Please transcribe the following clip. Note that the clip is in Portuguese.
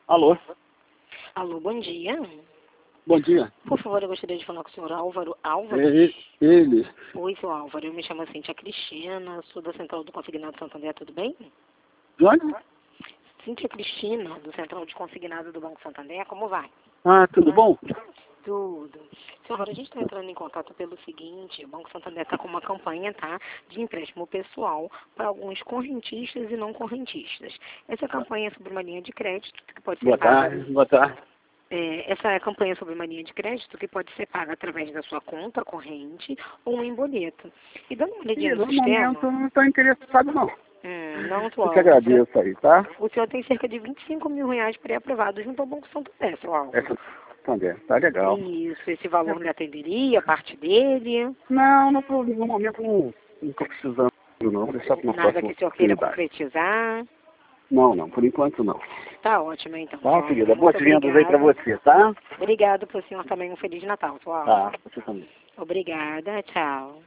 Alô? Alô, bom dia. Bom dia. Por favor, eu gostaria de falar com o senhor Álvaro. Ele. Oi, seu Álvaro. Eu me chamo Cíntia Cristina, sou da Central do Consignado Santander, tudo bem? De onde? Cíntia Cristina, do Central de Consignado do Banco Santander, como vai? Ah, tudo bom? Tudo. Senhor, a gente está entrando em contato pelo seguinte, o Banco Santander está com uma campanha, tá, de empréstimo pessoal para alguns correntistas e não correntistas. Essa campanha é sobre uma linha de crédito que pode ser paga. Boa tarde. Essa é a campanha sobre uma linha de crédito que pode ser paga através da sua conta corrente ou em boleto. E dando uma olhadinha no sistema... momento não estou interessado, não. Não, Eu te agradeço aí, tá? O senhor tem cerca de 25 mil reais pré-aprovados junto ao Banco Santander, seu Álvaro. Essa Santander, tá legal. Isso, esse valor lhe atenderia, parte dele? Não, no momento não estou precisando, não. Deixar para uma Nada próxima que o senhor queira oportunidade. concretizar? Não, por enquanto não. Tá ótimo, então. Tá, querida? Boas vendas aí para você, tá? Obrigado para o senhor também. Um Feliz Natal, seu Álvaro. Tá, você também. Obrigada, tchau.